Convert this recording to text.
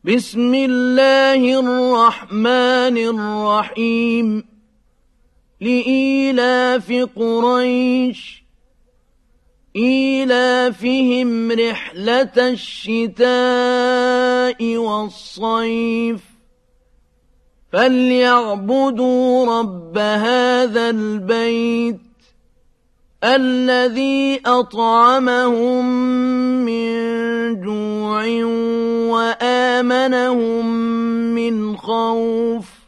بسم الله الرحمن الرحيم لإيلاف قريش إيلافهم رحلة الشتاء والصيف فليعبدوا رب هذا البيت الذي أطعمهم من جوع وآمنهم من خوف